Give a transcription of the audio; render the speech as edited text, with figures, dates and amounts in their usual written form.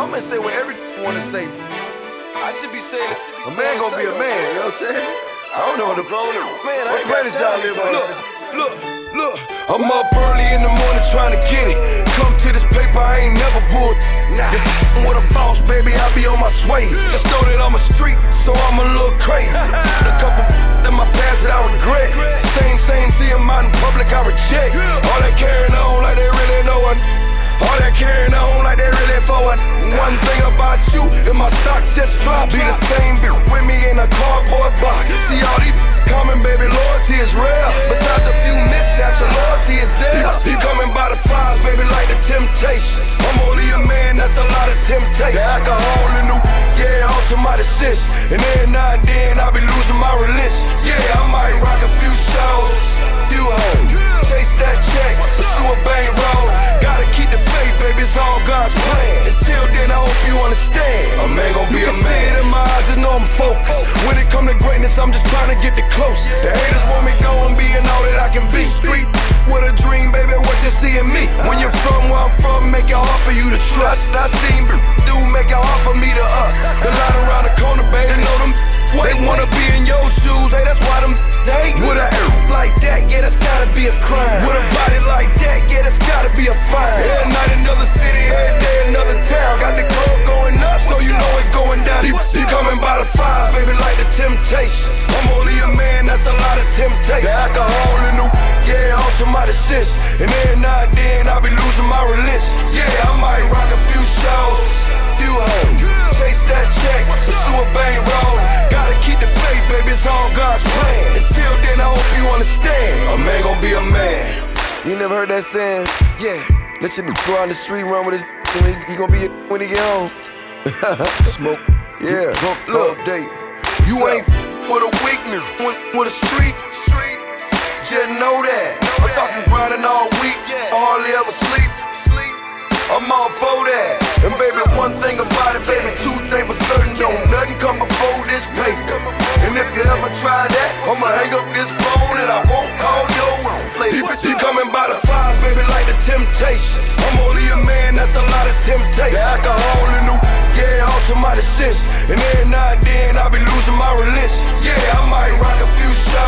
I'm gonna say what everything wanna say. I should be saying it. A man gonna be a man, you know what I'm saying? I don't know what the Man, what planet y'all live on. Look, I'm up early in the morning trying to get it. Come to this paper, I ain't never bored. Nah, if with a boss, baby, I be on my sway. Just know that I'm a street, so I'm a little crazy. A couple in my past that I regret. Same, see 'em out in public, I reject. All that carrying on like they really know it. All that carrying on like they really forward. One thing about you, if my stock just dropped, be the same with me in a cardboard box. See all these coming, baby, loyalty is real. Besides a few mishaps, the loyalty is there. You coming by the fives, baby, like the Temptations. I'm only a man, that's a lot of temptation. The alcohol in the alter my decision. And every now and then I be losing my religion. Yeah, I might rock a few shows, few hoes, chase that check, pursue a bang roll. Gotta keep the faith, baby, it's all God's plan. Until then, I hope you understand. A man gon' be a man. You can see it in my eyes, just know I'm focused. When it come to greatness, I'm just trying to get the closest. The haters want me going, being all that I can be. Street with a dream, baby, what you see in me. When you're from where I'm from, make it hard for you to trust. I seen dude make it hard for me to us. The line around the corner, baby, they know them. They wanna be in your shoes, hey, that's why them hate. With a like that, yeah, that's gotta be a crime. With a body like that, yeah, that's gotta be a fine. Every night another city, every day another town. Got the club going up, so you know it's going down. You coming by the fives, baby, like the Temptations. I'm only a man, that's a lot of temptation. The alcohol in the alter my decision. And every now and then I be losing my religion. Yeah, I might rock a few shows, few hoes, chase that check, pursue a bang roll. Gotta keep the faith, baby, it's all God's plan. Until then, I hope you understand. A man gon' be a man. You never heard that saying? Yeah, let your go out the street, run with his he gon' be when he get home. Smoke, yeah, look, date. You ain't with a weakness, with a street. Just know that. I'm talking grinding all week, I hardly ever sleep. I'm all for that. And baby, one thing about it, baby, two things for certain, don't nothing come before this paper. And if you ever try that, I'ma hang up this phone and I won't call your lady. You coming by the fives, baby, like the Temptations. I'm only a man, that's a lot of temptation. The alcohol in the alter my decision. And every now and then I be losing my religion. Yeah, I might rock a few shots,